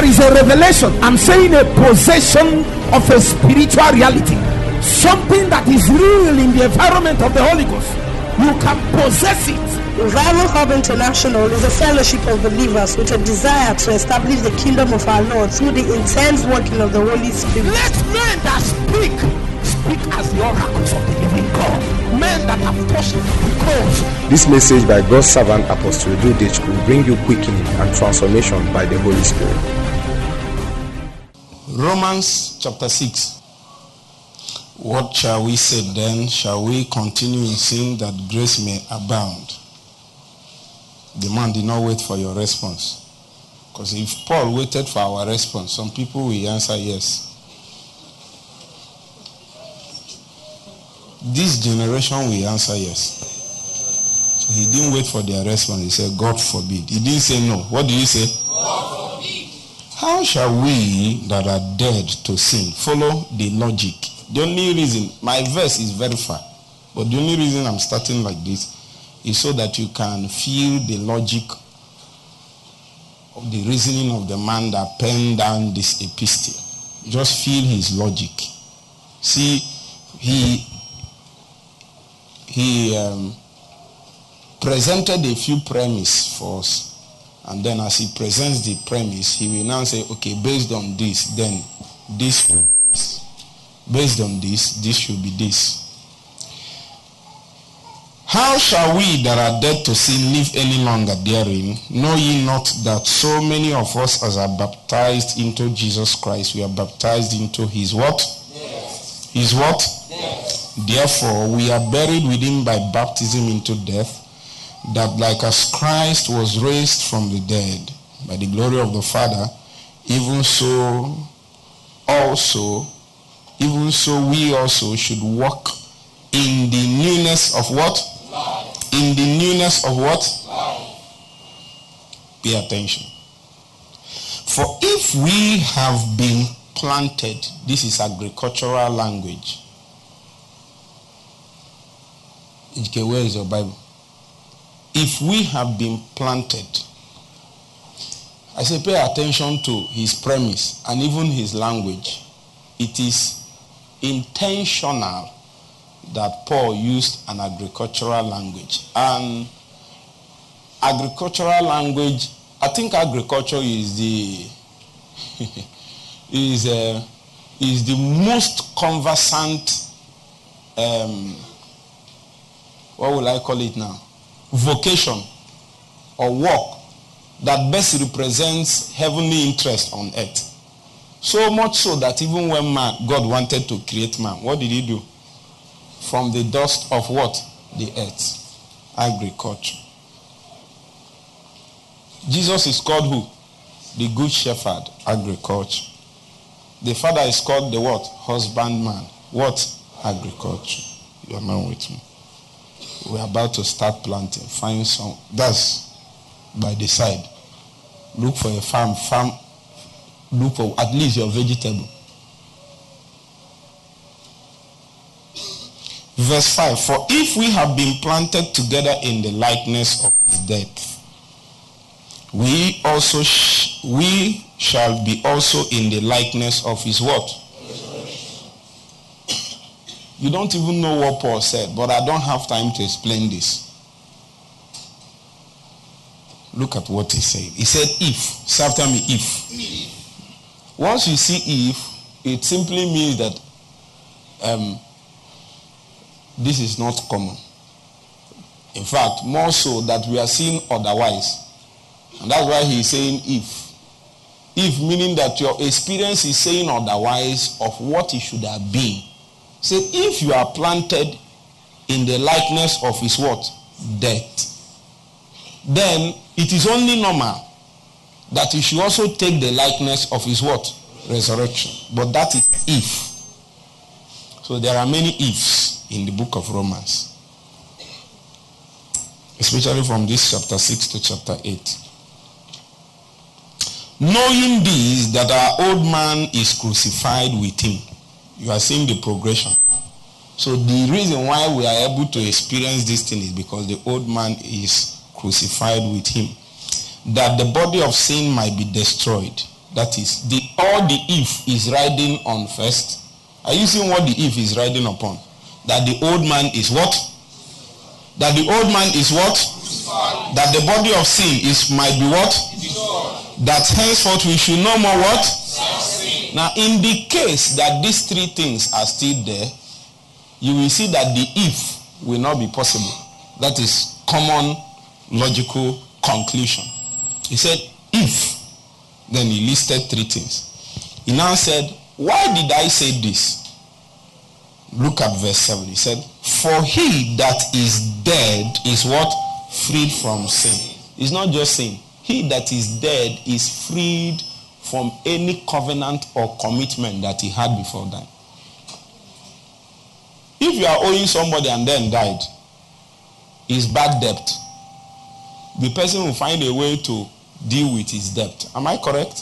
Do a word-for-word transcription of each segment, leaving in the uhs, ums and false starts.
is a revelation. I'm saying a possession of a spiritual reality, something that is real in the environment of the Holy Ghost. You can possess it. Revival Hub International is a fellowship of believers with a desire to establish the kingdom of our Lord through the intense working of the Holy Spirit. Let men that speak, speak as the oracles of the living God. Men that have touched the cross. This message by God's servant Apostle Dudich will bring you quickening and transformation by the Holy Spirit. Romans chapter six. What shall we say then? Shall we continue in sin that grace may abound? The man did not wait for your response. Because if Paul waited for our response, some people will answer yes. This generation will answer yes. So he didn't wait for their response. He said, God forbid. He didn't say no. What did he say? God forbid. How shall we that are dead to sin follow the logic? The only reason, my verse is very far, but the only reason I'm starting like this is so that you can feel the logic of the reasoning of the man that penned down this epistle. Just feel his logic. See, he he um, presented a few premises for us, and then as he presents the premise, he will now say, okay, based on this, then this will be this. Based on this, this should be this. How shall we that are dead to sin live any longer therein? Know ye not that so many of us as are baptized into Jesus Christ, we are baptized into his what? Yes. His what? Yes. Therefore, we are buried with him by baptism into death, that like as Christ was raised from the dead by the glory of the Father, even so also, even so we also should walk in the newness of what? Life. In the newness of what? Life. Pay attention. For if we have been planted, this is agricultural language. Okay, where is your Bible? If we have been planted, I say pay attention to his premise and even his language. It is intentional that Paul used an agricultural language. And agricultural language, I think agriculture is the is uh, is the most conversant um, what will I call it now? Vocation or work that best represents heavenly interest on earth. So much so that even when man, God wanted to create man, what did he do? From the dust of what? The earth. Agriculture. Jesus is called who? The good shepherd. Agriculture. The Father is called the what? Husbandman. What? Agriculture. You are not with me. We are about to start planting. Find some. That's by the side. Look for a farm. Farm. Look for at least your vegetable. Verse five. For if we have been planted together in the likeness of his death, we also sh- we shall be also in the likeness of his what? You don't even know what Paul said, but I don't have time to explain this. Look at what he said. He said if. Say after me, if. if. Once you see if, it simply means that um, this is not common. In fact, more so that we are seeing otherwise. And that's why he's saying if. If meaning that your experience is saying otherwise of what it should have been. Say if you are planted in the likeness of his what? Death. Then it is only normal that he should also take the likeness of his what? Resurrection. But that is if. So there are many ifs in the book of Romans. Especially from this chapter six to chapter eight. Knowing this, that our old man is crucified with him. You are seeing the progression. So the reason why we are able to experience this thing is because the old man is crucified with him, that the body of sin might be destroyed, That is, the all the if is riding on first. Are you seeing what the if is riding upon? That the old man is what? That the old man is what? That the body of sin is might be what? That henceforth we should no more what? Now in the case that these three things are still there, you will see that the if will not be possible. That is common logical conclusion. He said if, then he listed three things. He now said, why did I say this? Look at verse seven. He said, for he that is dead is what? Freed from sin. It's not just sin. He that is dead is freed from any covenant or commitment that he had before dying. If you are owing somebody and then died, it's bad debt. The person will find a way to deal with his debt. Am I correct?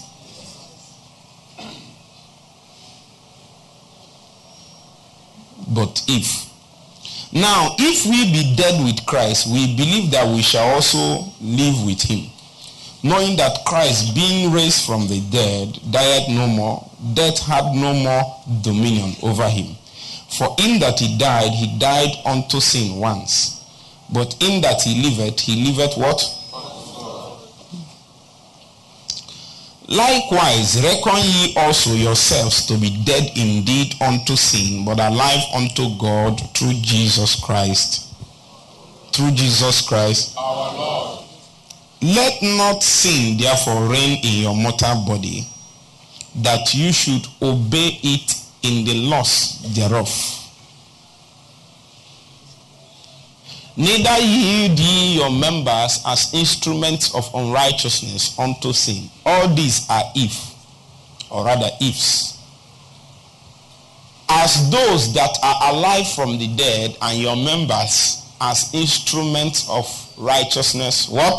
But if. Now, if we be dead with Christ, we believe that we shall also live with him. Knowing that Christ, being raised from the dead, died no more, death had no more dominion over him. For in that he died, he died unto sin once. But in that he liveth, he liveth what? Likewise, reckon ye also yourselves to be dead indeed unto sin, but alive unto God through Jesus Christ. Through Jesus Christ our Lord. Let not sin therefore reign in your mortal body, that you should obey it in the lust thereof. Neither yield ye your members as instruments of unrighteousness unto sin. All these are if, or rather ifs. As those that are alive from the dead, and your members as instruments of righteousness. What?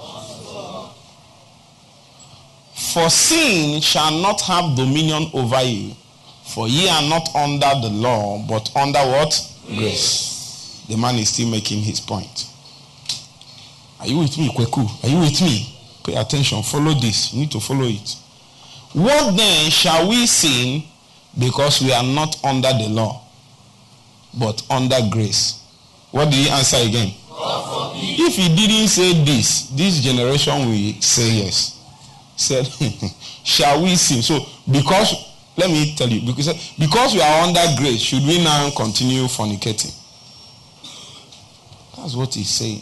For sin shall not have dominion over you, for ye are not under the law, but under what? Grace. The man is still making his point. Are you with me, Kweku? Are you with me? Pay attention. Follow this. You need to follow it. What then shall we sin, because we are not under the law, but under grace? What did he answer again? If he didn't say this, this generation will say yes. Said, shall we sin? So, because, let me tell you, because, because we are under grace, should we now continue fornicating? That's what he's saying.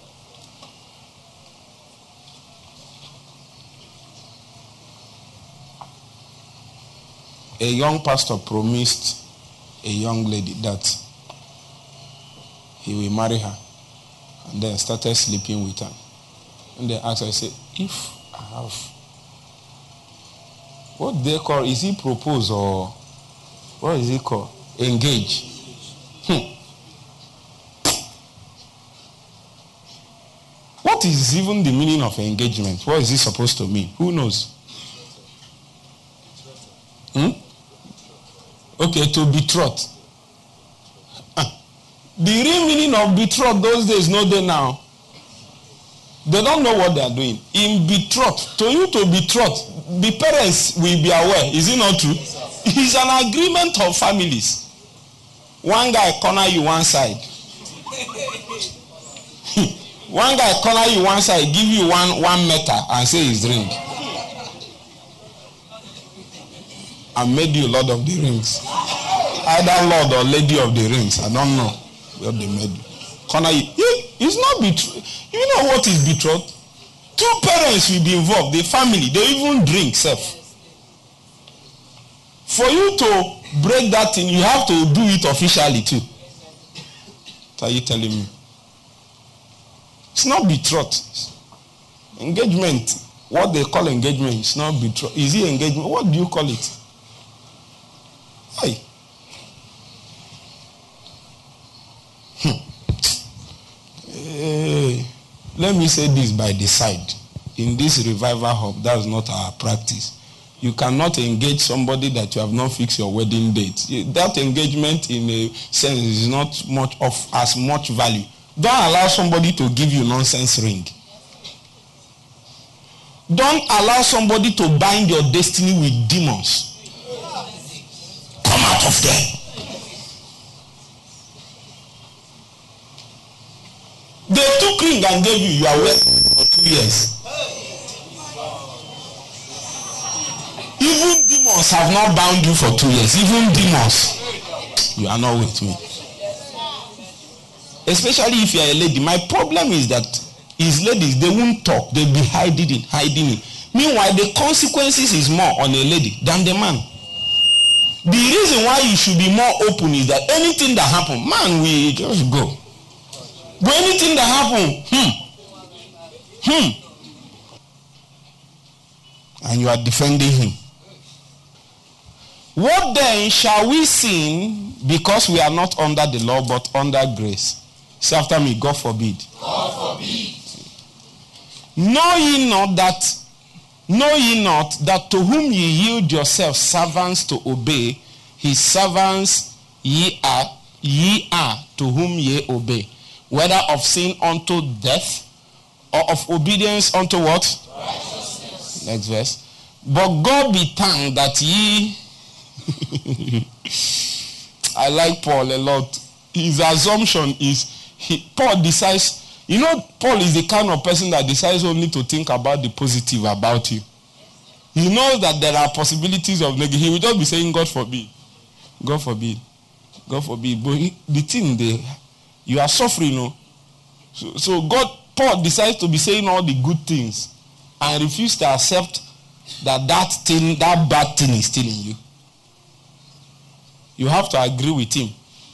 A young pastor promised a young lady that he will marry her, and then started sleeping with her. And they asked her, I said, if I have, what they call, is he propose or what is he called? Engage. Hmm. What is even the meaning of engagement? What is it supposed to mean? Who knows? Hmm? Okay, to betroth. Ah. The real meaning of betroth those days, no day now. They don't know what they are doing. In betroth, to you to betroth, the parents will be aware. Is it not true? It's an agreement of families. One guy corner you one side. One guy corner you one side, give you one one meter and say his ring. I made you Lord of the Rings. Either Lord or Lady of the Rings. I don't know what they made you. Corner you. It's not betrothed. You know what is betrothed? Two parents will be involved. The family, they even drink self. For you to break that thing, you have to do it officially too. What are you telling me? It's not betrothed. Engagement. What they call engagement is not betrothed. Is it engagement? What do you call it? Hey. Hmm. Hey. Let me say this by the side. In this revival hub, that's not our practice. You cannot engage somebody that you have not fixed your wedding date. That engagement, in a sense, is not much of as much value. Don't allow somebody to give you nonsense ring. Don't allow somebody to bind your destiny with demons. Come out of there. They took ring and gave you, you are waiting for two years. Even demons have not bound you for two years. Even demons. You are not with me. Especially if you are a lady. My problem is that is ladies, they won't talk. They'll be hiding it, hiding it. Meanwhile, the consequences is more on a lady than the man. The reason why you should be more open is that anything that happens, man, we just go. But anything that happens, hmm, hmm, and you are defending him. What then shall we sin because we are not under the law but under grace? Say after me, God forbid. God forbid. Know ye not that, know ye not that to whom ye yield yourselves servants to obey, his servants ye are, ye are to whom ye obey, whether of sin unto death or of obedience unto what? Righteousness. Next verse. But God be thanked that ye I like Paul a lot. His assumption is he, Paul decides, you know, Paul is the kind of person that decides only to think about the positive about you. He knows that there are possibilities of negative. He will just be saying, God forbid. God forbid. God forbid. But he, the thing there, you are suffering, no? So, so God, Paul decides to be saying all the good things and refuse to accept that that thing, that bad thing is still in you. You have to agree with him.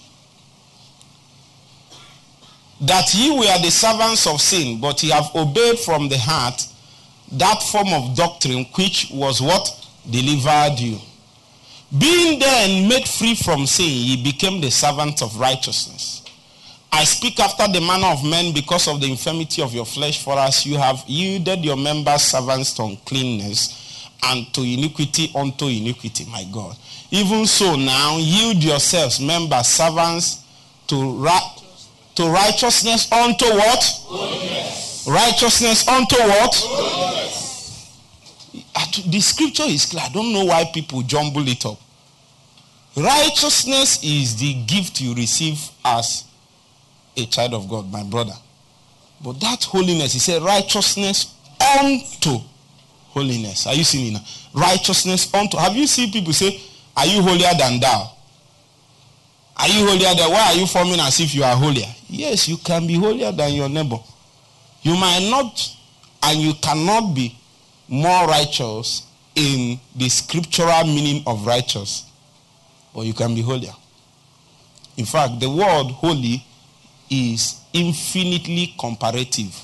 That ye were the servants of sin, but ye have obeyed from the heart that form of doctrine which was what? Delivered you. Being then made free from sin, ye became the servants of righteousness. I speak after the manner of men because of the infirmity of your flesh, for as you have yielded your members servants to uncleanness and to iniquity unto iniquity, my God. Even so now yield yourselves members servants to right. To righteousness unto what? Holiness. Righteousness unto what? Holiness. The scripture is clear. I don't know why people jumble it up. Righteousness is the gift you receive as a child of God, my brother. But that holiness, he said righteousness unto holiness. Are you seeing it now? Righteousness unto. Have you seen people say, are you holier than thou? Are you holier than? Why are you forming as if you are holier? Yes, you can be holier than your neighbor. You might not, and you cannot be more righteous in the scriptural meaning of righteous, but you can be holier. In fact, the word holy is infinitely comparative.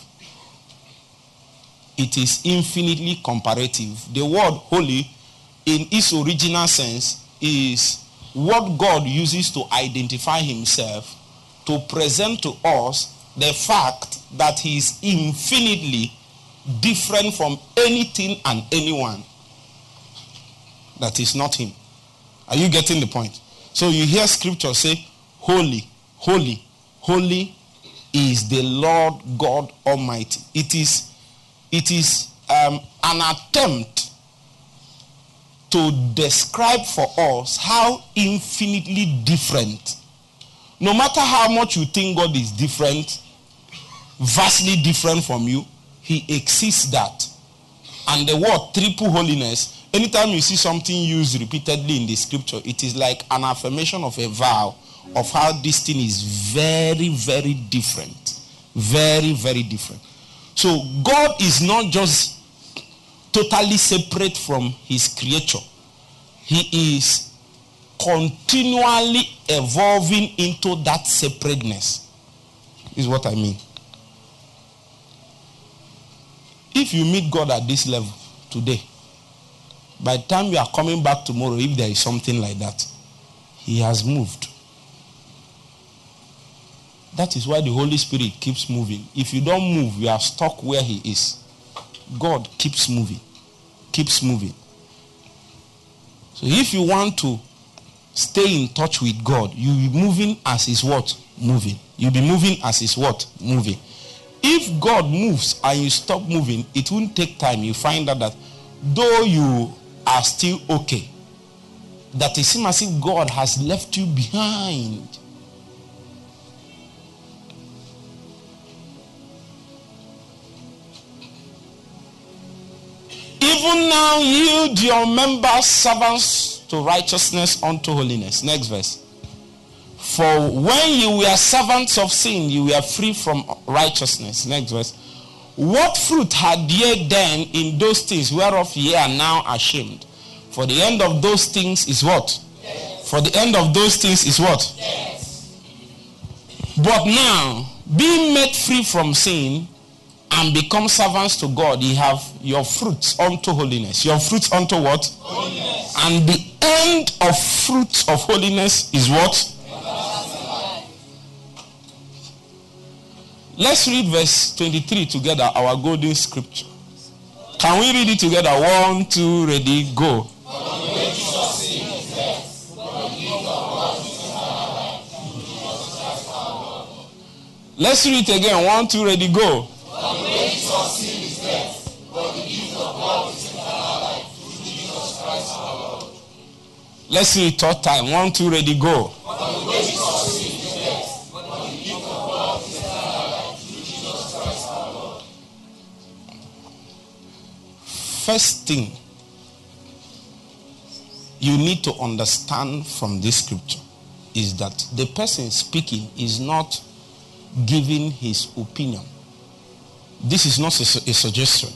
It is infinitely comparative. The word holy, in its original sense, is what God uses to identify himself, to present to us the fact that he is infinitely different from anything and anyone that is not him. Are you getting the point? So you hear scripture say, holy, holy, holy is the Lord God Almighty. It is, it is um, an attempt to describe for us how infinitely different. No matter how much you think God is different, vastly different from you, he exceeds that. And the word triple holiness, anytime you see something used repeatedly in the scripture, it is like an affirmation of a vow of how this thing is very, very different. Very, very different. So God is not just totally separate from his creature. He is continually evolving into that separateness. Is what I mean. If you meet God at this level today, by the time you are coming back tomorrow, if there is something like that, he has moved. That is why the Holy Spirit keeps moving. If you don't move, you are stuck where he is. God keeps moving. Keeps moving. So if you want to stay in touch with God, you'll be moving as his what? Moving. You'll be moving as his what? Moving. If God moves and you stop moving, it won't take time. You find out that though you are still okay, that it seems as if God has left you behind. Even now yield your members servants to righteousness unto holiness. Next verse. For when you were servants of sin, you were free from righteousness. Next verse. What fruit had ye then in those things whereof ye are now ashamed? For the end of those things is what? Yes. For the end of those things is what? Yes. But now, being made free from sin and become servants to God, ye have your fruits unto holiness. Your fruits unto what? Holiness. And the end of fruits of holiness is what? Let's read verse twenty-three together, our golden scripture. Can we read it together? One, two, ready, go. Let's read it again. One, two, ready, go. Let's read it third time. One, two, ready, go. First thing you need to understand from this scripture is that the person speaking is not giving his opinion. This is not a, a suggestion.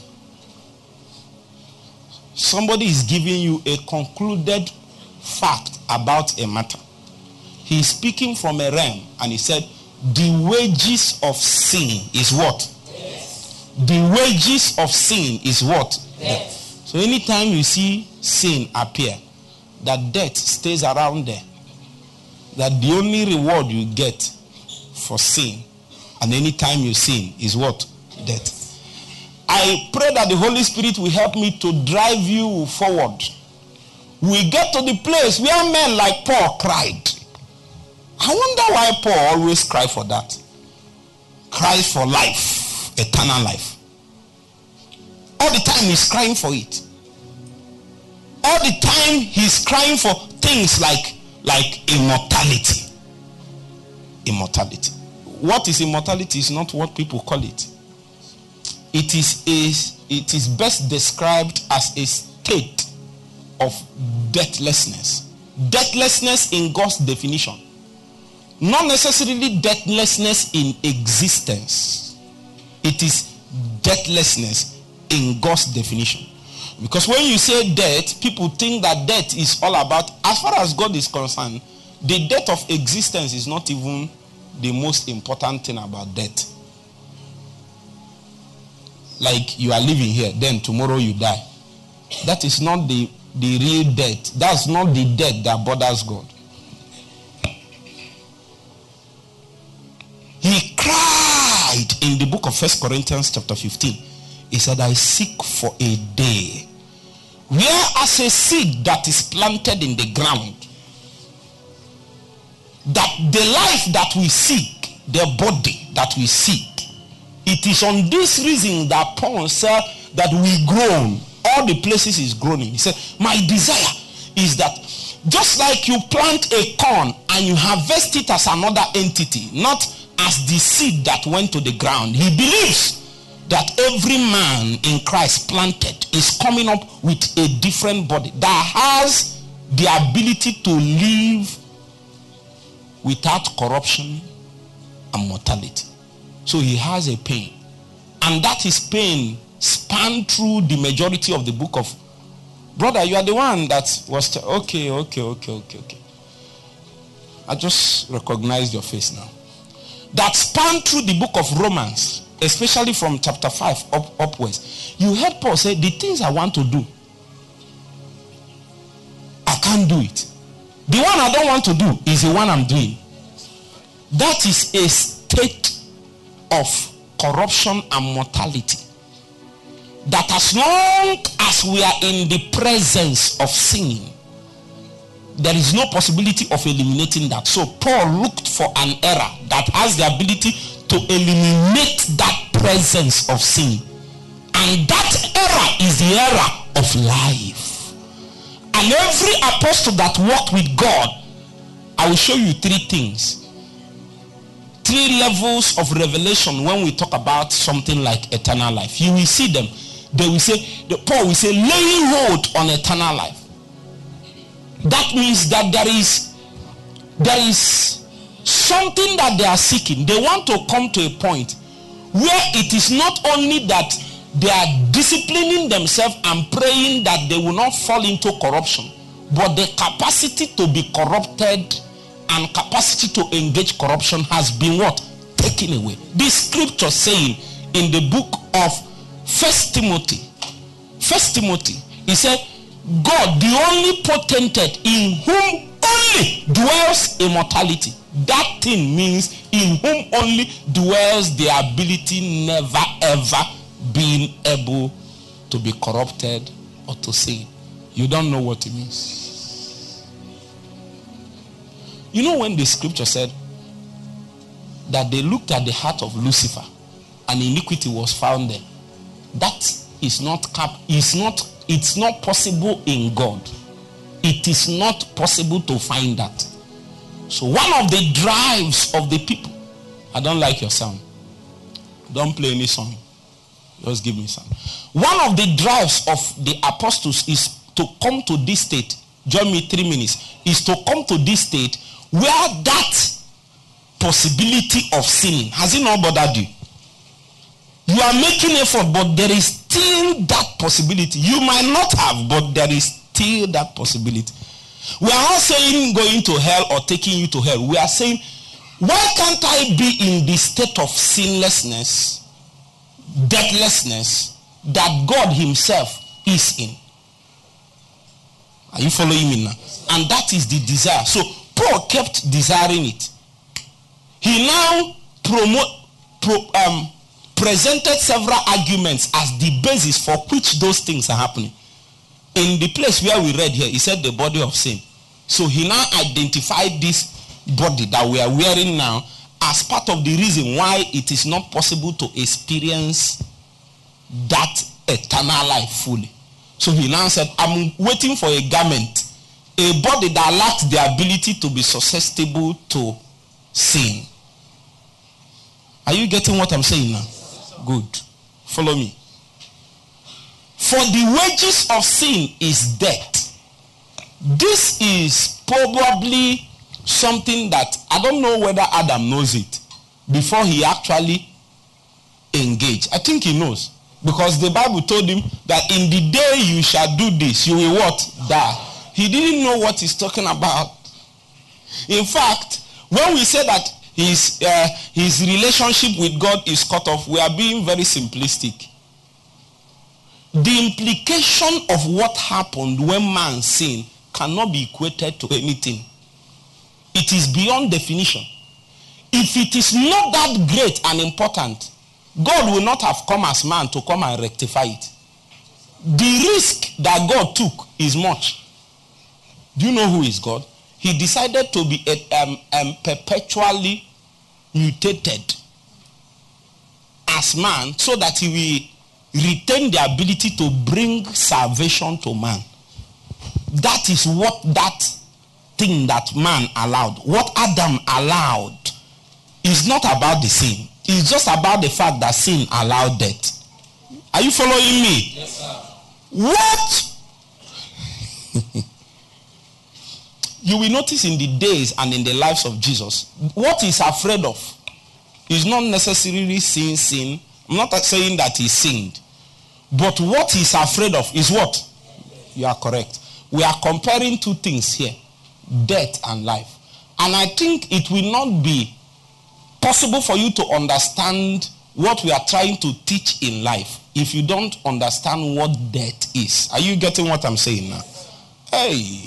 Somebody is giving you a concluded fact about a matter. He is speaking from a realm, and he said, the wages of sin is what? Yes. The wages of sin is what? Death. So anytime you see sin appear, that death stays around there. That the only reward you get for sin, and anytime you sin, is what? Death. I pray that the Holy Spirit will help me to drive you forward. We get to the place where men like Paul cried. I wonder why Paul always cried for that. Cries for life, eternal life. All the time he's crying for it. All the time he's crying for things like, like immortality. Immortality. What is immortality is not what people call it. It is, a, it is best described as a state of deathlessness. Deathlessness in God's definition. Not necessarily deathlessness in existence. It is deathlessness in God's definition. Because when you say death, people think that death is all about, as far as God is concerned, the death of existence is not even the most important thing about death. Like you are living here, then tomorrow you die. That is not the, the real death. That's not the death that bothers God. He cried in the book of First Corinthians chapter fifteen. He said, I seek for a day where as a seed that is planted in the ground, that the life that we seek, the body that we seek, it is on this reason that Paul said that we groan. All the places is groaning. He said, my desire is that just like you plant a corn and you harvest it as another entity, not as the seed that went to the ground. He believes that every man in Christ planted is coming up with a different body that has the ability to live without corruption and mortality. So he has a pain. And that is pain spanned through the majority of the book of... Brother, you are the one that was... T- okay, okay, okay, okay, okay. I just recognized your face now. That spanned through the book of Romans, especially from chapter five up, upwards. You heard Paul say, the things I want to do, I can't do it. The one I don't want to do is the one I'm doing. That is a state of corruption and mortality. That as long as we are in the presence of sin, there is no possibility of eliminating that. So Paul looked for an error that has the ability to to eliminate that presence of sin. And that era is the era of life. And every apostle that walked with God, I will show you three things. Three levels of revelation when we talk about something like eternal life. You will see them. They will say, the Paul will say, laying hold on eternal life. That means that there is there is something that they are seeking. They want to come to a point where it is not only that they are disciplining themselves and praying that they will not fall into corruption, but the capacity to be corrupted and capacity to engage corruption has been what? Taken away. This scripture saying in the book of First Timothy, First Timothy, he said, God, the only potentate in whom only dwells immortality. That thing means in whom only dwells the ability never ever being able to be corrupted or to sin. You don't know what it means. You know when the scripture said that they looked at the heart of Lucifer and iniquity was found there. That is not cap is not it's not possible in God. It is not possible to find that. So one of the drives of the people, I don't like your sound. Don't play any song. Just give me some. One of the drives of the apostles is to come to this state. Join me three minutes. Is to come to this state where that possibility of sinning, has it not bothered you? You are making effort, but there is still that possibility. You might not have, but there is still that possibility. We are not saying going to hell or taking you to hell. We are saying, why can't I be in the state of sinlessness, deathlessness that God himself is in? Are you following me now? And that is the desire. So Paul kept desiring it. He now promote, pro, um, presented several arguments as the basis for which those things are happening. In the place where we read here, he said the body of sin. So he now identified this body that we are wearing now as part of the reason why it is not possible to experience that eternal life fully. So he now said, I'm waiting for a garment, a body that lacks the ability to be susceptible to sin. Are you getting what I'm saying now? Good. Follow me. For the wages of sin is death. This is probably something that I don't know whether Adam knows it before he actually engaged. I think he knows, because the Bible told him that in the day you shall do this, you will what? Die. He didn't know what he's talking about. In fact, when we say that his uh, his relationship with God is cut off, we are being very simplistic. The implication of what happened when man sinned cannot be equated to anything. It is beyond definition. If it is not that great and important, God will not have come as man to come and rectify it. The risk that God took is much. Do you know who is God? He decided to be um, um, perpetually mutated as man so that he will retain the ability to bring salvation to man. That is what that thing that man allowed, what Adam allowed, is not about the sin. It's just about the fact that sin allowed death. Are you following me? Yes, sir. What you will notice in the days and in the lives of Jesus, what he's afraid of is not necessarily sin, sin. I'm not saying that he sinned. But what he's afraid of is what? You are correct. We are comparing two things here, death and life. And I think it will not be possible for you to understand what we are trying to teach in life if you don't understand what death is. Are you getting what I'm saying now? Hey.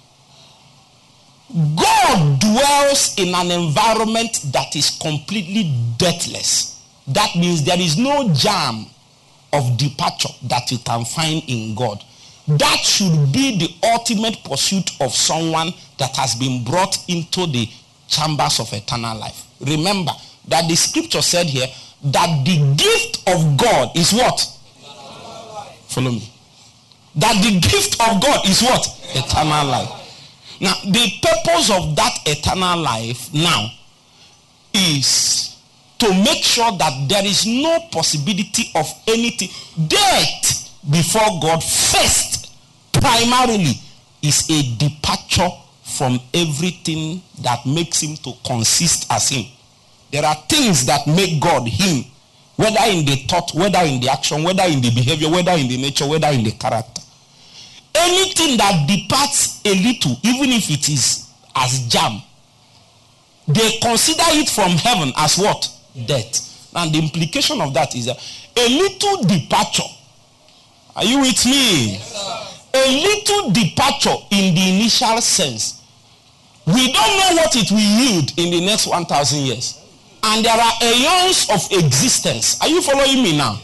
God dwells in an environment that is completely deathless. That means there is no jam of departure that you can find in God. That should be the ultimate pursuit of someone that has been brought into the chambers of eternal life. Remember, that the scripture said here that the gift of God is what? Follow me. That the gift of God is what? Eternal life. Now, the purpose of that eternal life now is to make sure that there is no possibility of anything. Death before God first, primarily, is a departure from everything that makes him to consist as him. There are things that make God him, whether in the thought, whether in the action, whether in the behavior, whether in the nature, whether in the character. Anything that departs a little, even if it is as jam, they consider it from heaven as what? Death. And the implication of that is that a little departure. Are you with me? Yes, a little departure in the initial sense. We don't know what it will yield in the next one thousand years. And there are aeons of existence. Are you following me now?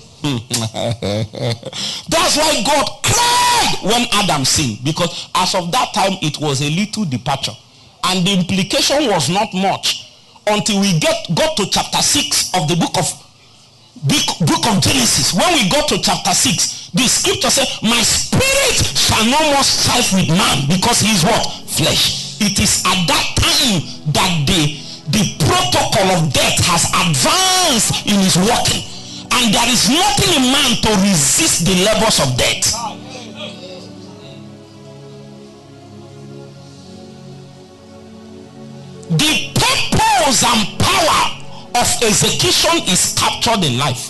That's why God cried when Adam sinned, because as of that time it was a little departure, and the implication was not much until we get got to chapter six of the book of book, book of Genesis. When we got to chapter six, the scripture said, my spirit shall no more strive with man, because he is what? Flesh. It is at that time that the the protocol of death has advanced in his working. And there is nothing in man to resist the labors of death. The purpose and power of execution is captured in life.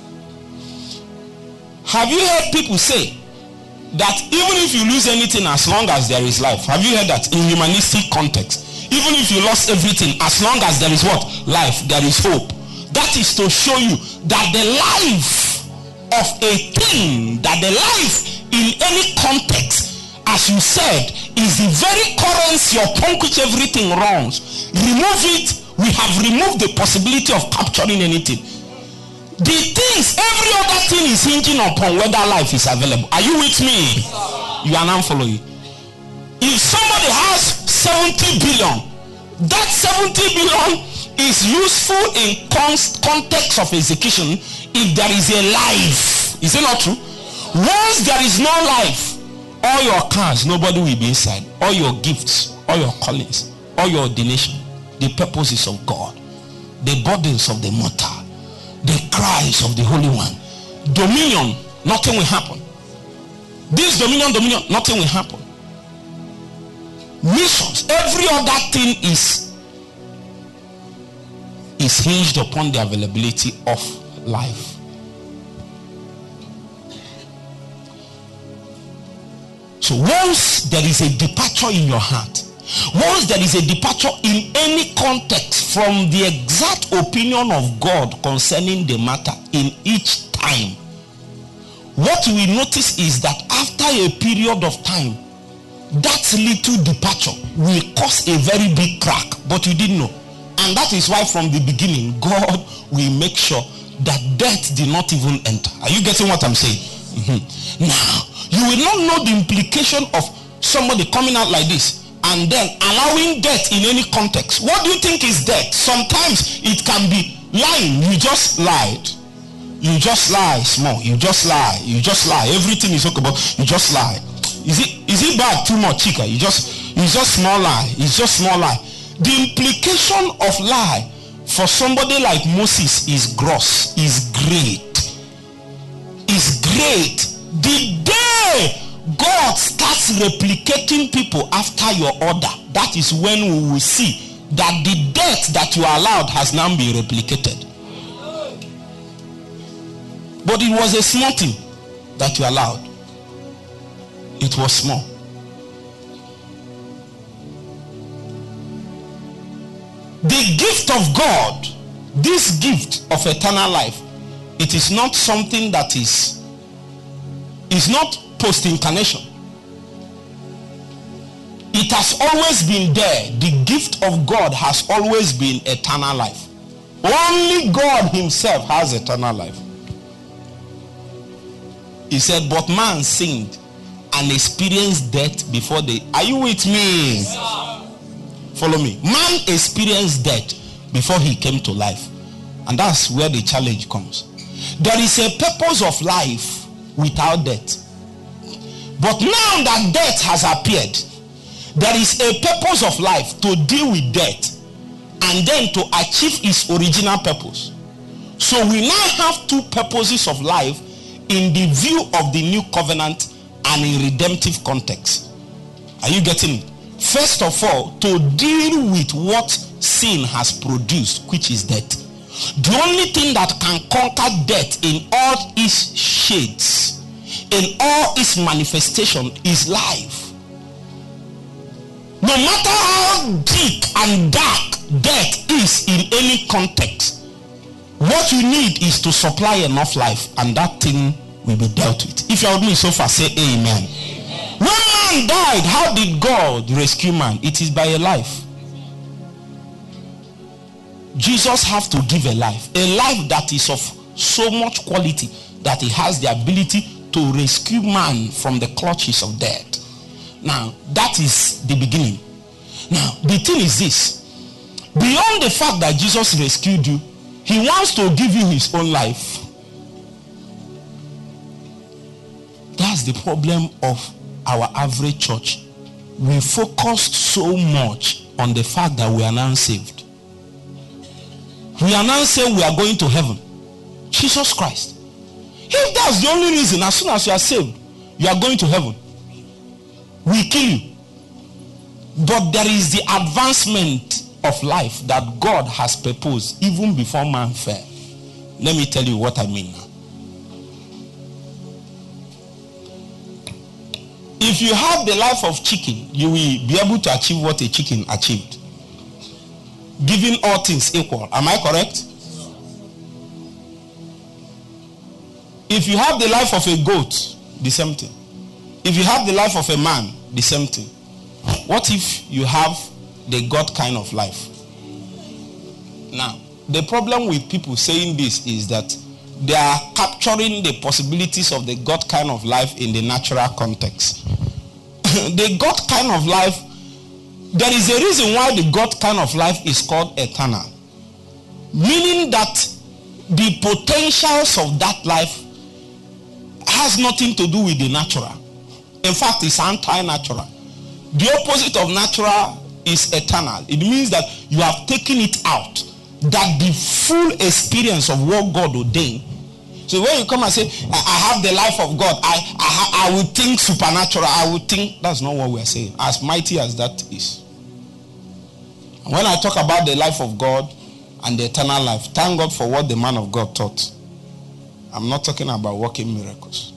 Have you heard people say that even if you lose anything as long as there is life? Have you heard that in humanistic context? Even if you lost everything, as long as there is what? Life, there is hope. That is to show you that the life of a thing, that the life in any context, as you said, is the very currency upon which everything runs. Remove it, we have removed the possibility of capturing anything. The things, every other thing is hinging upon whether life is available. Are you with me? You are now following. If somebody has seventy billion, that seventy billion is useful in context of execution if there is a life. Is it not true? Once there is no life, all your cars, nobody will be inside. All your gifts, all your callings, all your ordination, the purposes of God, the burdens of the mortal, the cries of the Holy One, dominion, nothing will happen. This dominion, dominion, nothing will happen. Missions, every other thing is is hinged upon the availability of life. So once there is a departure in your heart, once there is a departure in any context from the exact opinion of God concerning the matter in each time, what we notice is that after a period of time, that little departure will cause a very big crack, but you didn't know. And that is why from the beginning, God will make sure that death did not even enter. Are you getting what I'm saying? Mm-hmm. Now, you will not know the implication of somebody coming out like this and then allowing death in any context. What do you think is death? Sometimes it can be lying. You just lied. You just lie small. You just lie. You just lie. Everything is okay, but you just lie. Is it is it bad too much, chica? You just you just small lie. It's just small lie. The implication of lie for somebody like Moses is gross, is great, is great. The day God starts replicating people after your order, that is when we will see that the death that you allowed has now been replicated. But it was a small thing that you allowed. It was small. The gift of God, this gift of eternal life, it is not something that is is not post-incarnation. It has always been there. The gift of God has always been eternal life. Only God himself has eternal life. He said, but man sinned and experienced death before they... Are you with me? Follow me. Man experienced death before he came to life. And that's where the challenge comes. There is a purpose of life without death. But now that death has appeared, there is a purpose of life to deal with death and then to achieve its original purpose. So we now have two purposes of life in the view of the new covenant and in redemptive context. Are you getting it? First of all, to deal with what sin has produced, which is death. The only thing that can conquer death in all its shades, in all its manifestation, is life. No matter how deep and dark death is in any context, what you need is to supply enough life, and that thing will be dealt with. If you are with me so far, say amen. Amen. When man died, how did God rescue man? It is by a life. Jesus has to give a life, a life that is of so much quality that he has the ability to rescue man from the clutches of death. Now, that is the beginning. Now, the thing is this. Beyond the fact that Jesus rescued you, he wants to give you his own life. That's the problem of our average church. We focused so much on the fact that we are now saved. We are now saying we are going to heaven. Jesus Christ. If that's the only reason, as soon as you are saved, you are going to heaven, we kill you. But there is the advancement of life that God has proposed even before man fell. Let me tell you what I mean now. If you have the life of chicken, you will be able to achieve what a chicken achieved. Giving all things equal. Am I correct? If you have the life of a goat, the same thing. If you have the life of a man, the same thing. What if you have the God kind of life? Now, the problem with people saying this is that they are capturing the possibilities of the God kind of life in the natural context. The God kind of life, there is a reason why the God kind of life is called eternal. Meaning that the potentials of that life has nothing to do with the natural. In fact, it's anti-natural. The opposite of natural is eternal. It means that you have taken it out. That the full experience of what God ordained. So when you come and say, I have the life of God, I, I, I will think supernatural, I will think, that's not what we are saying. As mighty as that is. When I talk about the life of God and the eternal life, thank God for what the man of God taught. I'm not talking about working miracles.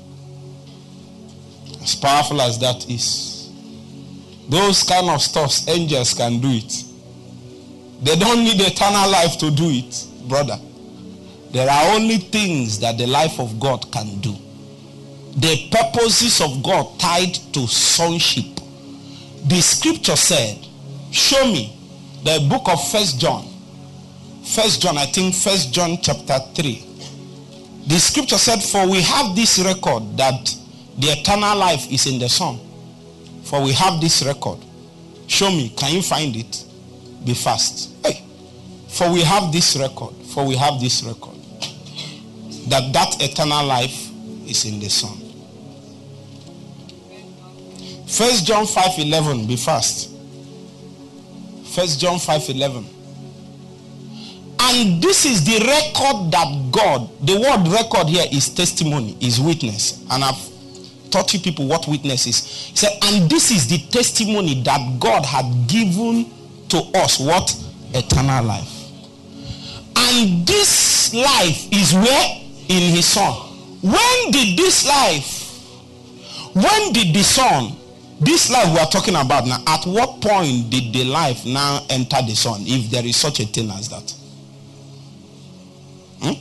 As powerful as that is, those kind of stuff, angels can do it. They don't need eternal life to do it, brother. There are only things that the life of God can do. The purposes of God tied to sonship. The scripture said, show me the book of First John. First John, I think First John chapter three. The scripture said, for we have this record that the eternal life is in the Son. For we have this record. Show me, can you find it? Be fast. Hey, for we have this record. For we have this record. That that eternal life is in the Son. First John five eleven. Be fast. First John five eleven. And this is the record that God, the word record here is testimony, is witness. And I've taught you people what witness is. He said, and this is the testimony that God had given to us, what? Eternal life. And this life is where? In his Son. When did this life, when did the Son, this life we are talking about now, at what point did the life now enter the Son, if there is such a thing as that? Hmm?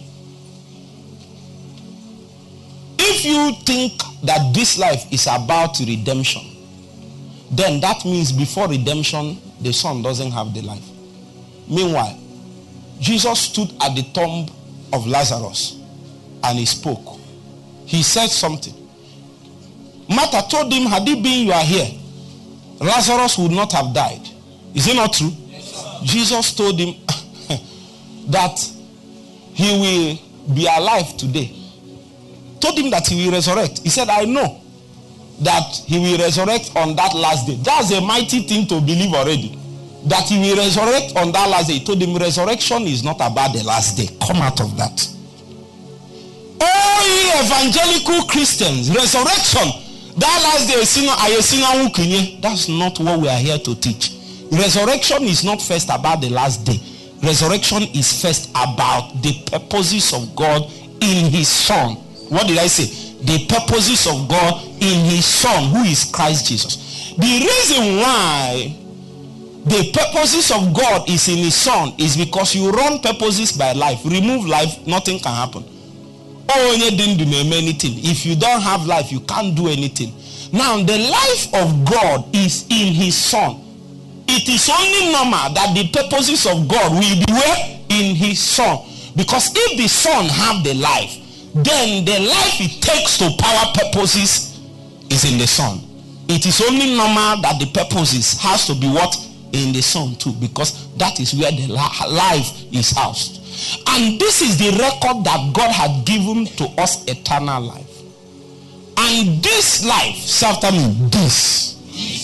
If you think that this life is about redemption, then that means before redemption, the Son doesn't have the life. Meanwhile, Jesus stood at the tomb of Lazarus and he spoke. He said something. Martha told him, had it been you are here, Lazarus would not have died. Is it not true? Yes, Jesus told him that he will be alive today. Told him that he will resurrect. He said, I know that he will resurrect on that last day. That's a mighty thing to believe already. That he will resurrect on that last day. He told him resurrection is not about the last day. Come out of that. All ye evangelical Christians, resurrection, that last day, that's not what we are here to teach. Resurrection is not first about the last day. Resurrection is first about the purposes of God in his Son. What did I say? The purposes of God in his Son, who is Christ Jesus. The reason why the purposes of God is in his Son is because you run purposes by life. Remove life, nothing can happen. Oh, you didn't do anything. If you don't have life, you can't do anything. Now, the life of God is in his Son. It is only normal that the purposes of God will be where? In his Son. Because if the Son have the life, then the life it takes to power purposes is in the Son. It is only normal that the purposes has to be what? In the Son too, because that is where the life is housed. And this is the record that God had given to us, eternal life. And this life, say after me, this.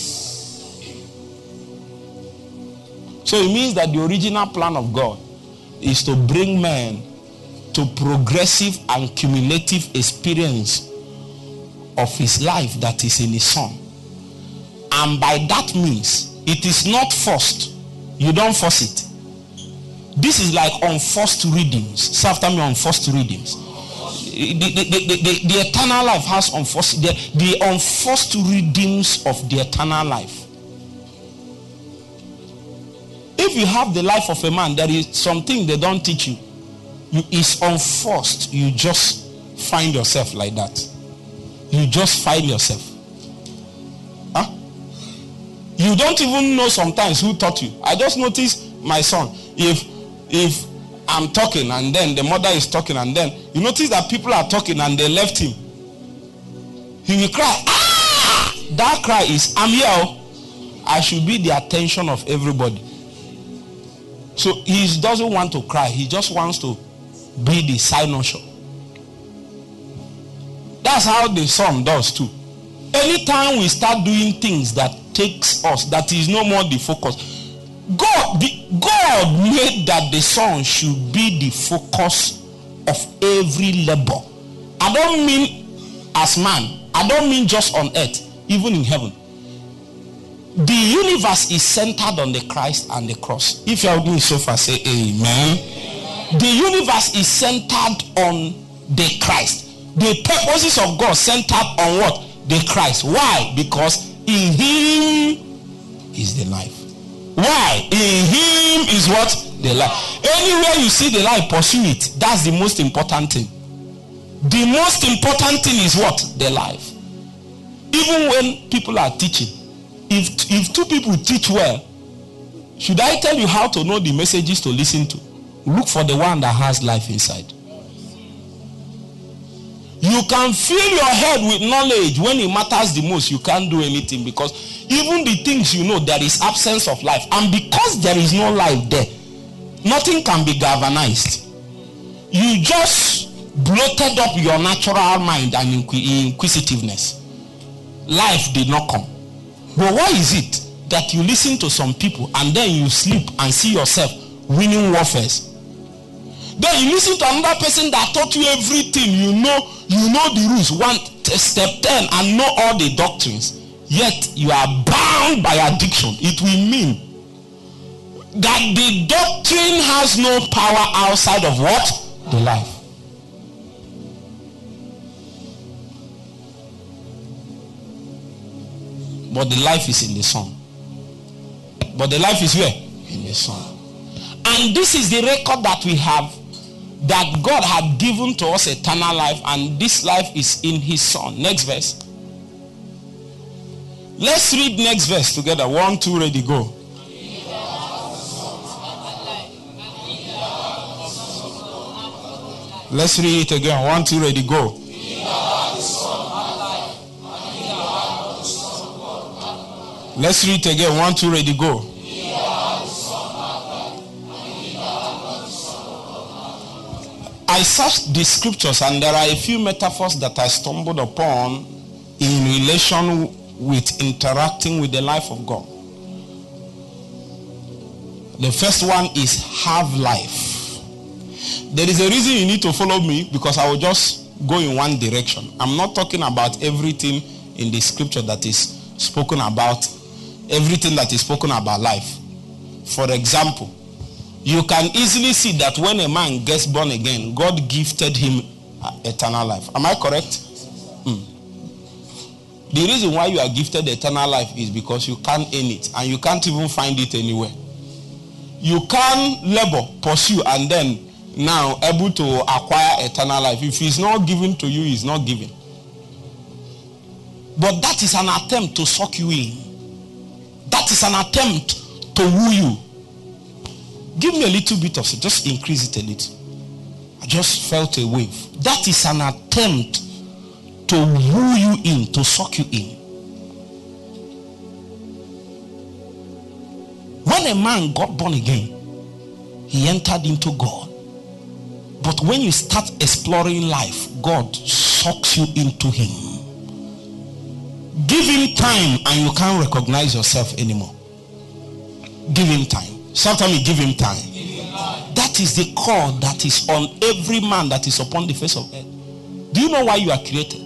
So it means that the original plan of God is to bring men to progressive and cumulative experience of his life that is in his Son. And by that means, it is not forced. You don't force it. This is like unforced readings. Say after me, unforced readings. The, the, the, the, the, the eternal life has unforced, the, the unforced readings of the eternal life. If you have the life of a man, there is something they don't teach you. You it's unforced. You just find yourself like that. You just find yourself. Huh? You don't even know sometimes who taught you. I just noticed my son. If if I'm talking and then the mother is talking and then you notice that people are talking and they left him, he will cry. Ah! That cry is, I'm here. I should be the attention of everybody. So he doesn't want to cry. He just wants to be the cynosure. That's how the son does too. Anytime we start doing things that takes us, that is no more the focus. God, the, God made that the son should be the focus of every labor. I don't mean as man. I don't mean just on earth, even in heaven. The universe is centered on the Christ and the cross. If you are with me so far, say amen. Amen. The universe is centered on the Christ. The purposes of God centered on what? The Christ. Why? Because in him is the life. Why? In him is what? The life. Anywhere you see the life, pursue it. That's the most important thing. The most important thing is what? The life. Even when people are teaching, if if two people teach well, should I tell you how to know the messages to listen to? Look for the one that has life inside. You can fill your head with knowledge. When it matters the most, you can't do anything, because even the things you know, there is absence of life. And because there is no life there, nothing can be galvanized. You just bloated up your natural mind and inqu- inquisitiveness. Life did not come. But why is it that you listen to some people and then you sleep and see yourself winning warfares? Then you listen to another person that taught you everything. You know, you know the rules, one step ten, and know all the doctrines. Yet you are bound by addiction. It will mean that the doctrine has no power outside of what? The life. But the life is in the Son. But the life is where? In the Son. And this is the record that we have, that God had given to us eternal life, and this life is in his Son. Next verse. Let's read next verse together. One, two, ready, go. Let's read it again. One, two, ready, go. Let's read it again. One, two, ready, go. I searched the scriptures and there are a few metaphors that I stumbled upon in relation with interacting with the life of God. The first one is have life. There is a reason you need to follow me, because I will just go in one direction. I'm not talking about everything in the scripture that is spoken about, everything that is spoken about life. For example, you can easily see that when a man gets born again, God gifted him eternal life. Am I correct? Mm. The reason why you are gifted eternal life is because you can't earn it and you can't even find it anywhere. You can labor, pursue, and then now able to acquire eternal life. If it's not given to you, it's not given. But that is an attempt to suck you in. That is an attempt to woo you. Give me a little bit of it. Just increase it a little. I just felt a wave. That is an attempt to woo you in, to suck you in. When a man got born again, he entered into God. But when you start exploring life, God sucks you into him. Give him time and you can't recognize yourself anymore. Give him time. Sometimes you give him time. That is the call that is on every man that is upon the face of earth. Do you know why you are created?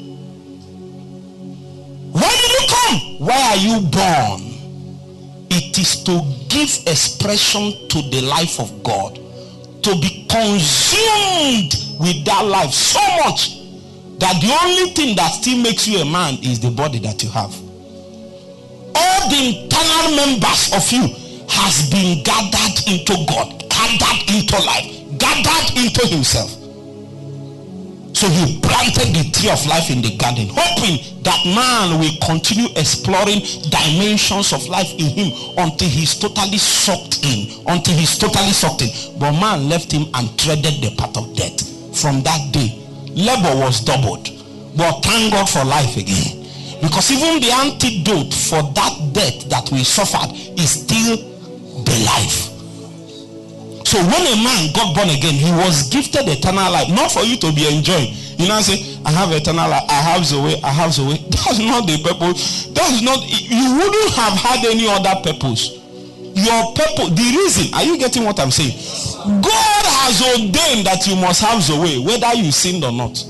Why did you come? Why are you born? It is to give expression to the life of God, to be consumed with that life so much that the only thing that still makes you a man is the body that you have. All the internal members of you has been gathered into God, gathered into life, gathered into himself. So he planted the tree of life in the garden, hoping that man will continue exploring dimensions of life in him until he's totally sucked in, until he's totally sucked in. But man left him and treaded the path of death. From that day, labor was doubled. But thank God for life again. Because even the antidote for that death that we suffered is still the life. So when a man got born again, he was gifted eternal life, not for you to be enjoying. You know, I say, I have eternal life, I have Zoe, I have Zoe. That's not the purpose. That's not, you wouldn't have had any other purpose. Your purpose, the reason, are you getting what I'm saying? God has ordained that you must have Zoe, whether you sinned or not.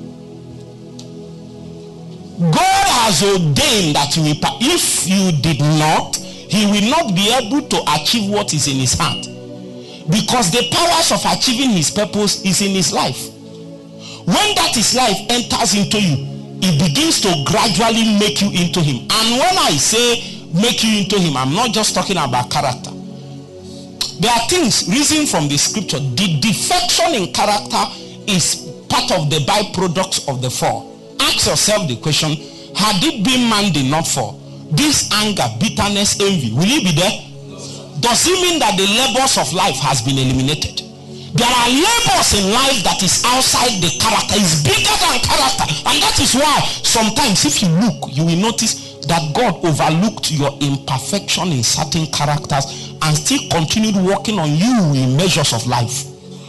God has ordained that you will, if you did not, he will not be able to achieve what is in his heart. Because the powers of achieving his purpose is in his life. When that his life enters into you, it begins to gradually make you into him. And when I say make you into him, I'm not just talking about character. There are things, reason from the scripture, the defection in character is part of the byproducts of the fall. Ask yourself the question, had it been man did not fall, this anger, bitterness, envy, will it be there? Does it mean that the labors of life has been eliminated? There are labors in life that is outside the character, is bigger than character. And that is why sometimes if you look, you will notice that God overlooked your imperfection in certain characters and still continued working on you in measures of life.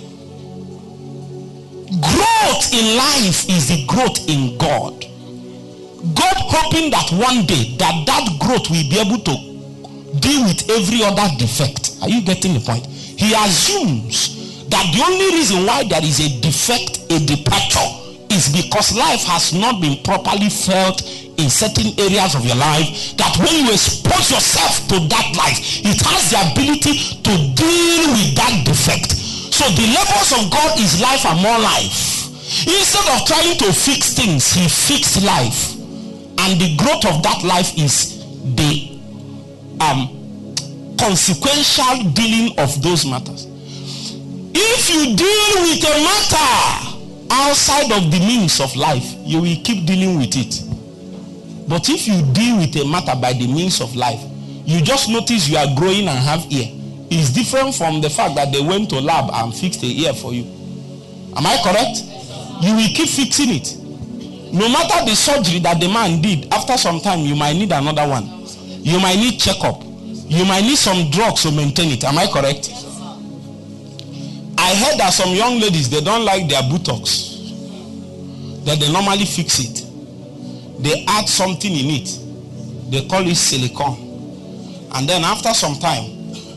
Growth in life is the growth in God. God hoping that one day that that growth will be able to deal with every other defect. Are you getting the point? He assumes that the only reason why there is a defect, a departure, is because life has not been properly felt in certain areas of your life, that when you expose yourself to that life, it has the ability to deal with that defect. So the labors of God is life and more life. Instead of trying to fix things, he fixed life. And the growth of that life is the um, consequential dealing of those matters. If you deal with a matter outside of the means of life, you will keep dealing with it. But if you deal with a matter by the means of life, you just notice you are growing and have ear. It's different from the fact that they went to lab and fixed the ear for you. Am I correct? You will keep fixing it. No matter the surgery that the man did, after some time you might need another one. You might need checkup. You might need some drugs to maintain it. Am I correct? I heard that some young ladies, they don't like their buttocks. That they normally fix it. They add something in it. They call it silicone. And then after some time,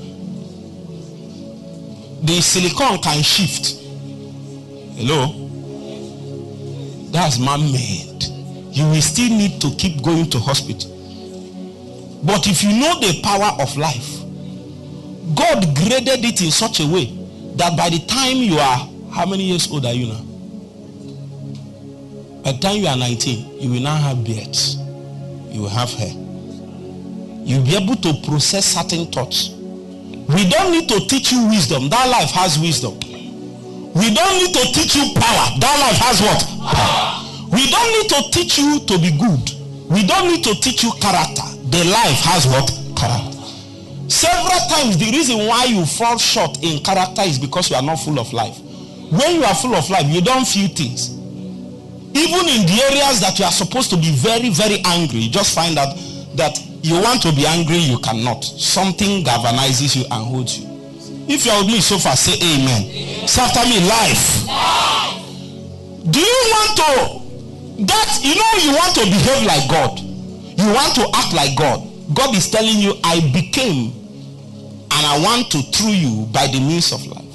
the silicone can shift. Hello? That's man-made. You will still need to keep going to hospital. But if you know the power of life, God graded it in such a way that by the time you are, how many years old are you now? By the time you are nineteen, you will now have beards. You will have hair. You will be able to process certain thoughts. We don't need to teach you wisdom. That life has wisdom. We don't need to teach you power. That life has what? Power. We don't need to teach you to be good. We don't need to teach you character. The life has what? Character. Several times the reason why you fall short in character is because you are not full of life. When you are full of life, you don't feel things. Even in the areas that you are supposed to be very, very angry, you just find out that you want to be angry, you cannot. Something galvanizes you and holds you. If you are with me so far, say amen. Amen. Say after me, life. life. Do you want to, that, you know, you want to behave like God. You want to act like God. God is telling you, I became, and I want to through you by the means of life.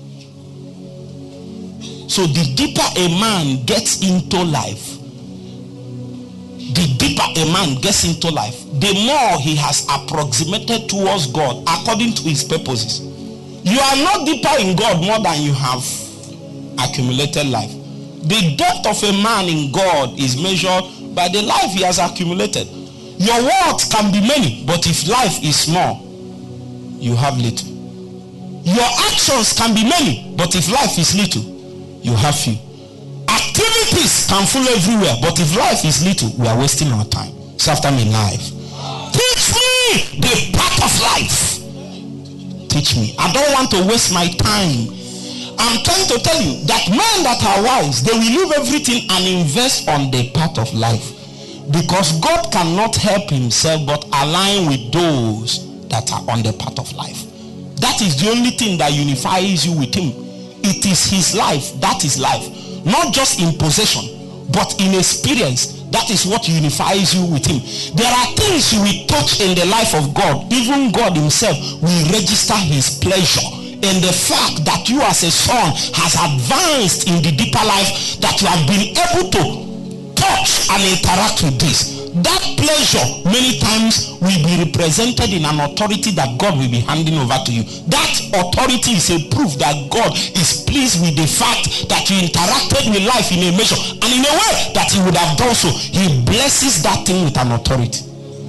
So the deeper a man gets into life, the deeper a man gets into life, the more he has approximated towards God according to his purposes. You are not deeper in God more than you have accumulated life. The depth of a man in God is measured by the life he has accumulated. Your words can be many, but if life is small, you have little. Your actions can be many, but if life is little, you have few. Activities can flow everywhere, but if life is little, we are wasting our time. So after me, life. Teach me the path of life. Teach me. I don't want to waste my time. I'm trying to tell you that men that are wise, they will leave everything and invest on the path of life. Because God cannot help himself but align with those that are on the path of life. That is the only thing that unifies you with him. It is his life. That is life. Not just in possession, but in experience. That is what unifies you with him. There are things you will touch in the life of God. Even God himself will register his pleasure in the fact that you as a son has advanced in the deeper life, that you have been able to touch and interact with this. That pleasure many times will be represented in an authority that God will be handing over to you. That authority is a proof that God is pleased with the fact that you interacted with life in a measure and in a way that he would have done so. He blesses that thing with an authority.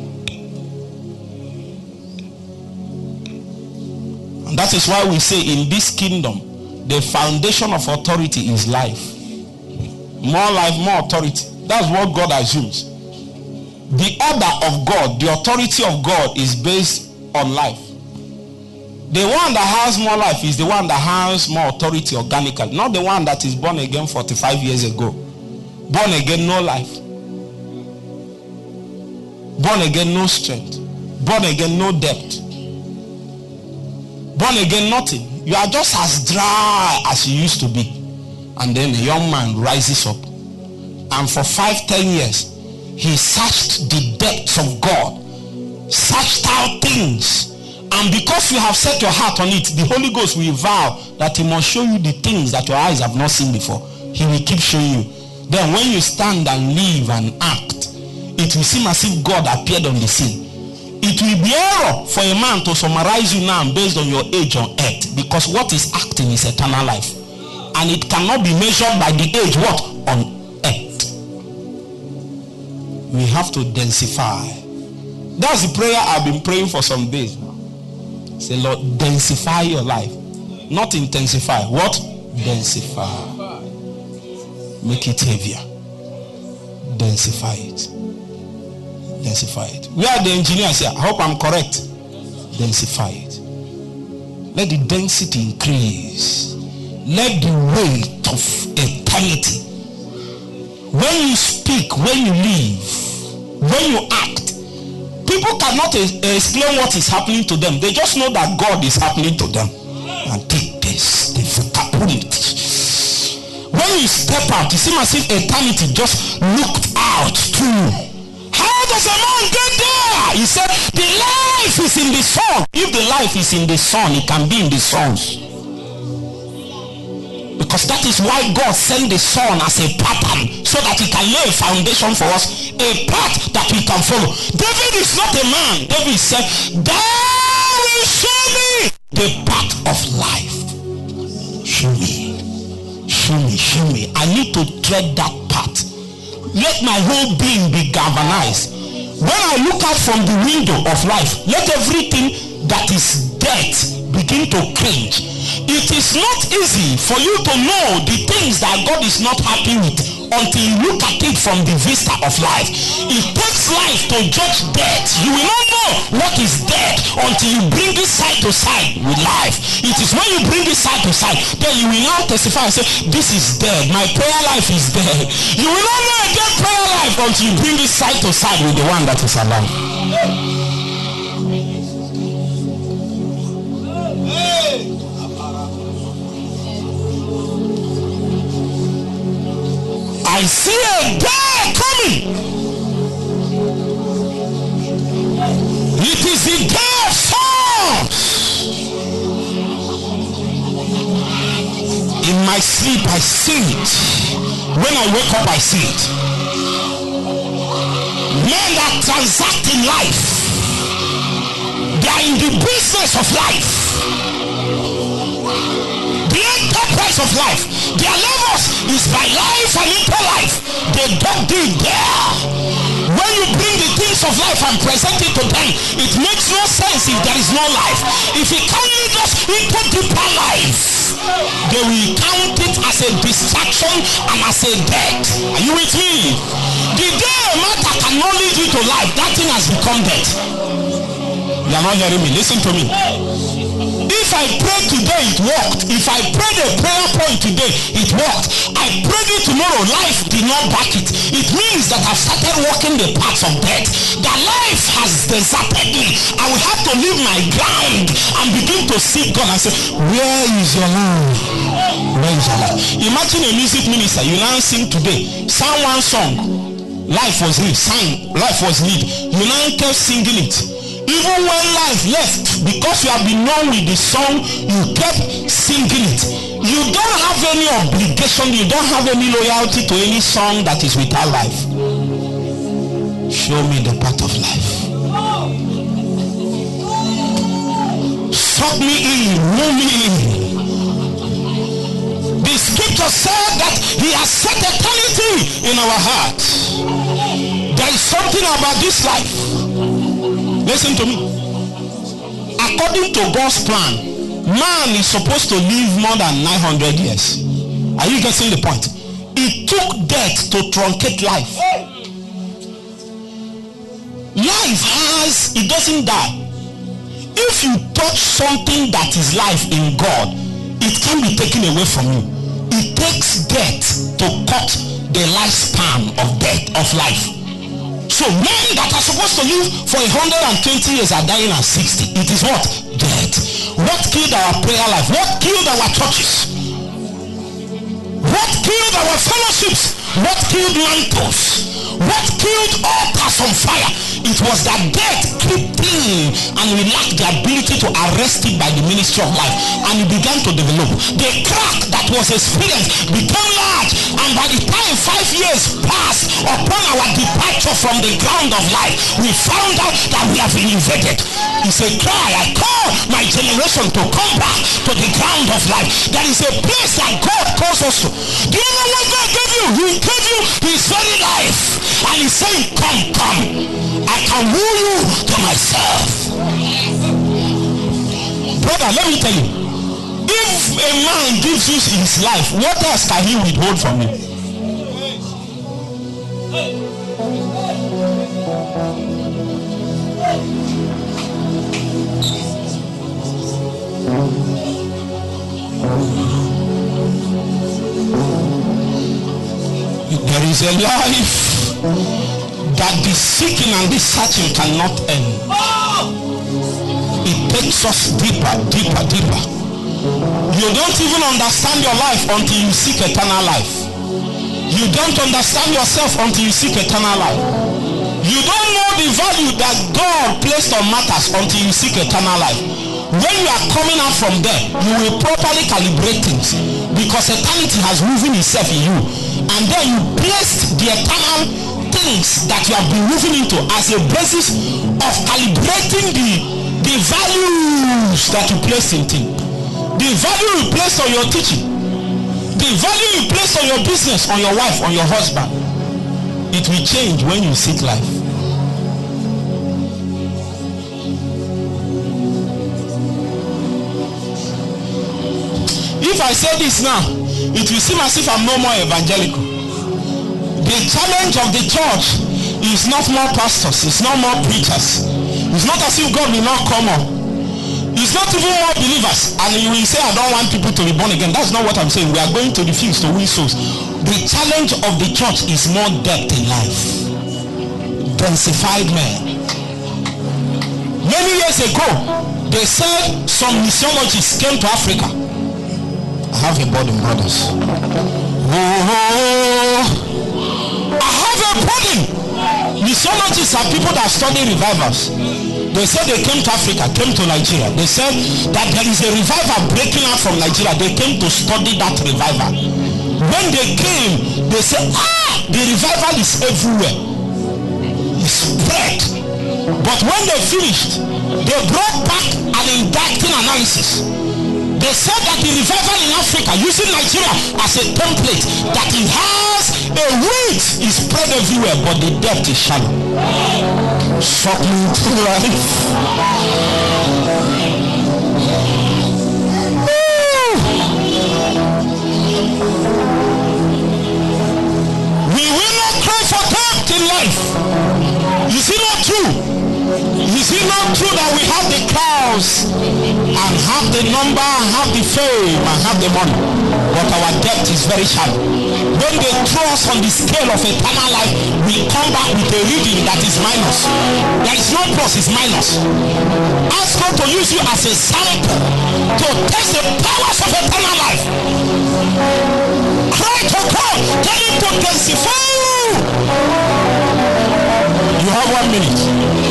And that is why we say in this kingdom, the foundation of authority is life. More life, more authority. That's what God assumes. The order of God, the authority of God is based on life. The one that has more life is the one that has more authority organically, not the one that is born again forty-five years ago. Born again, no life. Born again, no strength. Born again, no depth. Born again, nothing. You are just as dry as you used to be. And then a young man rises up, and for five, ten years he searched the depths of God, searched out things, and because you have set your heart on it, the Holy Ghost will vow that he must show you the things that your eyes have not seen before. He will keep showing you. Then when you stand and live and act, it will seem as if God appeared on the scene. It will be error for a man to summarize you now based on your age on earth, because what is acting is eternal life, and it cannot be measured by the age what on earth. We have to densify. That's the prayer I've been praying for some days now. Say, Lord, densify your life, not intensify. What? Densify. Make it heavier. Densify it. Densify it. We are the engineers here. I hope I'm correct. Densify it. Let the density increase. Let the weight of eternity. When you speak, when you live, when you act, people cannot explain what is happening to them. They just know that God is happening to them. And take this. when you step out, it seems as if eternity just looked out to you. How does a man get there? He said, the life is in the sun. If the life is in the sun, it can be in the suns. Because that is why God sent the sun as a pattern, so that he can lay a foundation for us, a path that we can follow. David is not a man. David said, thou will show me the path of life. Show me. Show me, show me. I need to tread that path. Let my whole being be galvanized. When I look out from the window of life, let everything that is dead begin to cringe. It is not easy for you to know the things that God is not happy with until you look at it from the vista of life. It takes life to judge death. You will not know what is dead until you bring it side to side with life. It is when you bring it side to side, then you will now testify and say, this is dead. My prayer life is dead. You will not know a dead prayer life until you bring it side to side with the one that is alive. I see a day coming. It is the day of songs. In my sleep I see it. When I wake up I see it. Men that transact in life, they are in the business of life. The enterprise of life, their levels is by life and interlife. They don't do it there. When you bring the things of life and present it to them, it makes no sense if there is no life. If it can't lead us into deeper life, they will count it as a distraction and as a death. Are you with me? The day a matter cannot lead you to life, that thing has become death. You are not hearing me. Listen to me. If I prayed today, it worked. If I prayed a prayer point today, it worked. I prayed it tomorrow, life did not back it. It means that I've started walking the paths of death. That life has deserted me. I will have to leave my ground and begin to seek God and say, where is your life? Where is your life? Imagine a music minister, you now sing today, sing one song, life was lead, sang, life was lead. You now kept singing it. Even when life left, because you have been known with the song, you kept singing it. You don't have any obligation, you don't have any loyalty to any song that is without life. Show me the path of life. Suck me in, move me in. The scripture said that he has set eternity in our hearts. There is something about this life. Listen to me. According to God's plan, man is supposed to live more than nine hundred years. Are you getting the point? It took death to truncate life. Life has, it doesn't die. If you touch something that is life in God, it can be taken away from you. It takes death to cut the lifespan of death, of life. So men that are supposed to live for one hundred twenty years are dying at sixty. It is what? Death. What killed our prayer life? What killed our churches? What killed our fellowships? What killed mantles? What killed altars on fire? It was that death crept in and we lacked the ability to arrest it by the ministry of life, and it began to develop. The crack that was experienced became large, and by the time five years passed upon our departure from the ground of life, we found out that we have been invaded. It's a cry. I call my generation to come back to the ground of life. There is a place that God calls us to. Do you know what God gave you? He gave you his very life, and he's saying, come, come, I can woo you to myself. Brother, let me tell you, if a man gives you his life, what else can he withhold from you? There is a life that the seeking and the searching cannot end. It takes us deeper, deeper, deeper. You don't even understand your life until you seek eternal life. You don't understand yourself until you seek eternal life. You don't know the value that God placed on matters until you seek eternal life. When you are coming out from there, you will properly calibrate things, because eternity has moving itself in you, and then you placed the eternal things that you have been moving into as a basis of calibrating the the values that you placed in things, the value you placed on your teaching, the value you placed on your business, on your wife, on your husband. It will change when you seek life. If I say this now, it will seem as if I'm no more evangelical. The challenge of the church is not more pastors, it's not more preachers. It's not as if God will not come up. It's not even more believers. And you will say, I don't want people to be born again. That's not what I'm saying. We are going to the fields to win souls. The challenge of the church is more depth in life. Densified men. Many years ago, they said some missiologists came to Africa. I have a burden, brothers. Oh, I have a burden. Missiologists are people that study revivals. They said they came to Africa, came to Nigeria. They said that there is a revival breaking out from Nigeria. They came to study that revival. When they came, they said, ah, the revival is everywhere. It's spread. But when they finished, they brought back an indicting analysis. They said that the revival in Africa, using Nigeria as a template, that it has a width, is spread everywhere, but the depth is shallow. Shock me to life. We will not cry for depth in life. Is it not true? Is it not true that we have the cows and have the number, and have the fame, and have the money, but our depth is very shallow? When they throw us on the scale of eternal life, we come back with a reading that is minus. There is no plus, it's minus. Ask God to use you as a sample to test the powers of eternal life. Cry to God, tell him to testify you. You have one minute.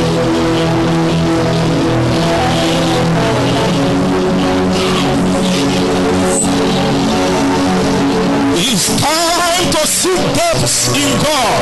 It's time to seek depths in God.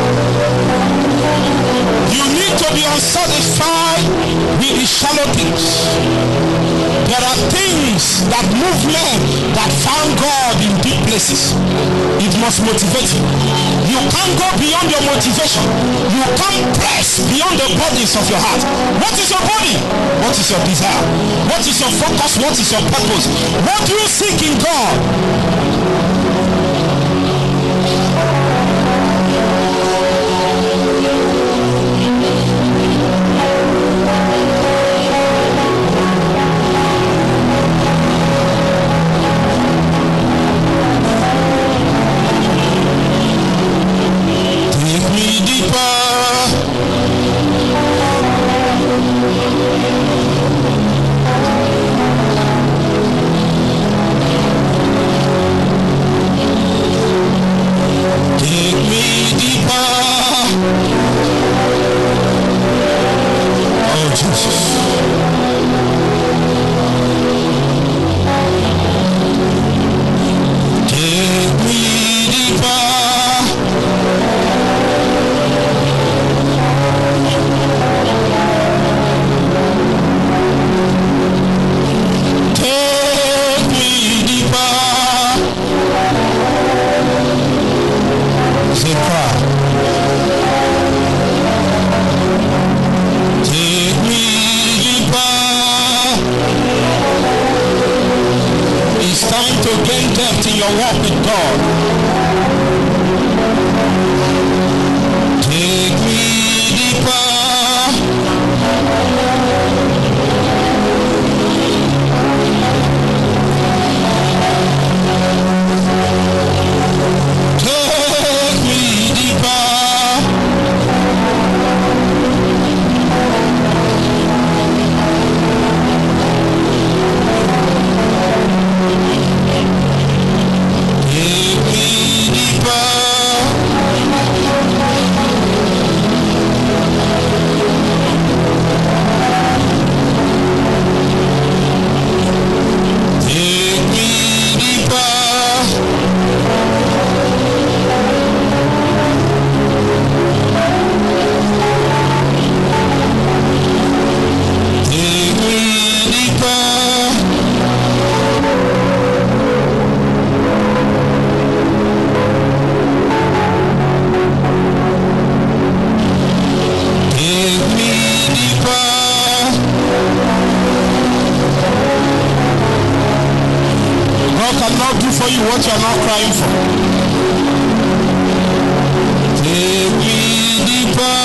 You need to be unsatisfied with the shallow things. There are things that move men that found God in deep places. It must motivate you. You can't go beyond your motivation. You can't press beyond the burdens of your heart. What is your body? What is your desire? What is your focus? What is your purpose? What do you seek in God? for you what you are not crying for. Take me deeper.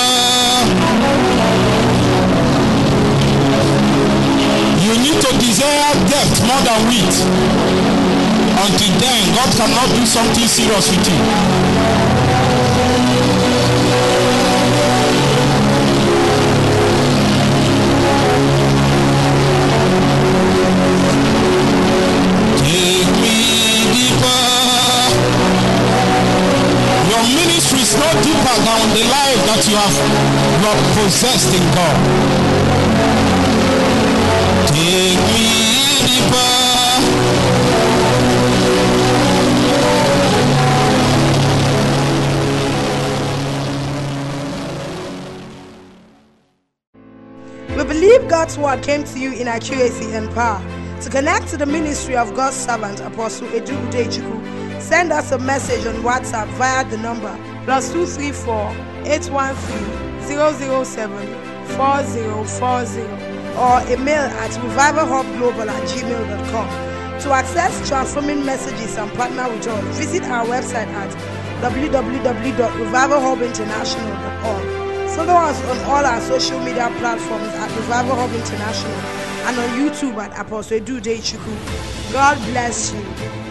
You need to desire depth more than width. Until then, God cannot do something serious with you. Take me deeper. Your ministry is not deeper than the life that you have not possessed in God. Take me deeper. We believe God's word came to you in accuracy and power. To connect to the ministry of God's servant, Apostle Edu Udechukwu, send us a message on WhatsApp via the number plus two three four, eight one three, zero zero seven, four zero four zero or email at revivalhubglobal at gmail dot com. To access transforming messages and partner with us, visit our website at w w w dot revival hub international dot org. Follow us on all our social media platforms at Revival Hub International and on YouTube at Apostle Edu Udechukwu. God bless you.